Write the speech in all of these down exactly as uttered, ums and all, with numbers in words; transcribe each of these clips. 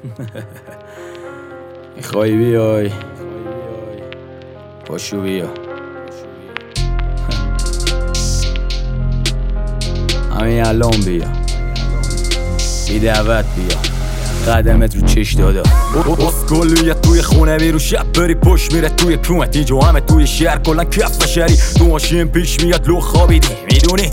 میخوای بیای پاشو بیا همین الان بیا بی دعوت بیا قدمت رو چش دادا اسکولیت توی خونه بیرو شب بری پشت میره توی کومت اینجا همه توی شهر کلن کف شهری تو ماشین پیش میاد لو خوابیدی میدونی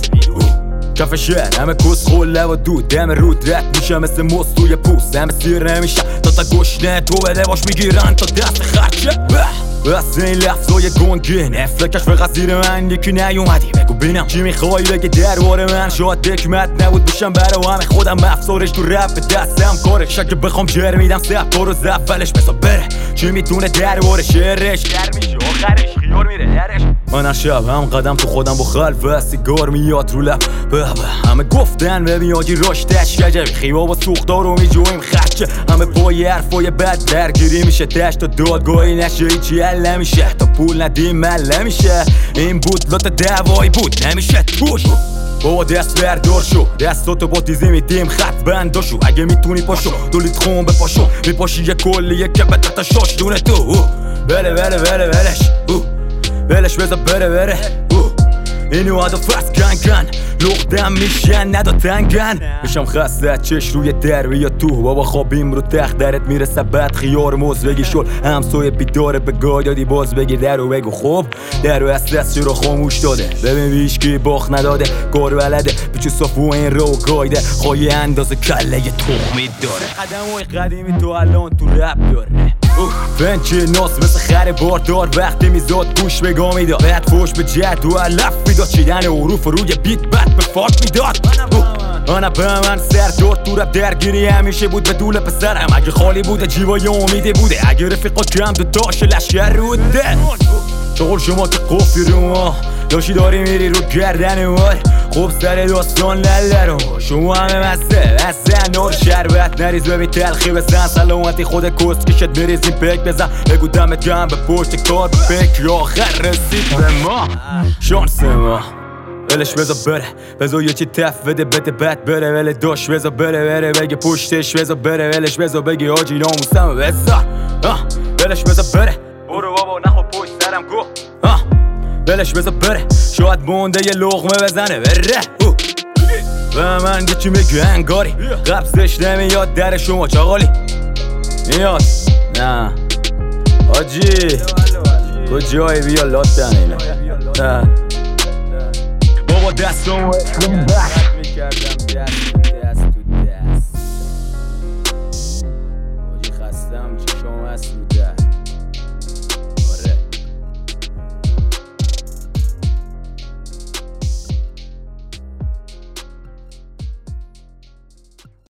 کف شهر همه کس خوله و دود دم رود رد میشه مثل موز توی پوست همه سیر نمیشه تا تا گشنه تو بده باش میگیرن تا دست خرچه بس این لفظای گنگین افلکش فقط زیر من یکی نیومدی بگو بینم چی میخوای بگی درباره من شاید دکمت نبود بشم برا همه خودم افسارش تو رپ دستم کارش اگه بخوام جر میدم سب تو رو زفلش بسا بره چی میتونه درباره شعرش در میشه آخرش خیار میره درش من هر شب هم قدم تو خودم با خلف سیگار میاد رو لب بابا همه گفتن ببین آجی راشتش کجبی خیبا با سوختار رو میجویم خرچه همه پای حرفای بد درگیری میشه تشت تا دادگاهی نشه هیچی حل نمیشه تا پول ندیم مل نمیشه این بود لط دعوایی بود نمیشه توش بابا دست بردار شو دستاتو با تیزی میدیم خط بنداشو اگه میتونی پاشو دولید خون بپاشو میپاشی یه کلیه که به تا شاش دونه تو بله بله بله بلش بلش بذار بره بره اینو عدا فرس گنگن لغدم میشن ندا تنگن میشم خسته چش روی در بیا تو بابا خوابیم رو تخت درت میرسه بد خیار موز بگی شل همسایه بیداره به گای دادی باز بگی درو بگو خوب درو از دست رو خاموش داده ببین ویشکی باخ نداده کار بلده پیچو صافو این رو گایده خواهی اندازه کله یه تخمی داره قدموی قدیمی تو الان تو رپ داره بنچه ناس مثل خر باردار وقتی میزاد گوش بگا میداد بعد فوش به جد و علف میداد چیدن حروف روی بیت بد به فارت میداد آنه به من سر دار تو رپ درگیری همیشه بود به دول پسرم اگه خالی بوده جیوای امیده بوده اگه رفیقات کم دو تاش لشکر روده شغل شما که قفی رو ما داشی داری میری رو گردن وای خوب سر داستان للرو شما همه مسته مسته نور شربت نریز ببین تلخی بزن سلامتی خود کست کشت بریزیم پک بزن بگو دمت گم به پشت کار به فکر آخر رسید به ما شانس ما ولش بذار بره بذار یه چی تف بده بده بد بره ولی داش بذار بره بره بگه پشتش بذار بره ولش بذار بگی آجی ناموسم بذار ولش بذار بره برو بابا نخوا پشت سرم گو ولش بذار بره شاید مونده یه لغمه بزنه بره و من که چی میگه انگاری قبضش نمیاد در شما چاقالی میاد نه آجی کجایی بیا لاتن اینه بابا دستم میکردم دست دست تو دست آجی خستم چشم هست رو دست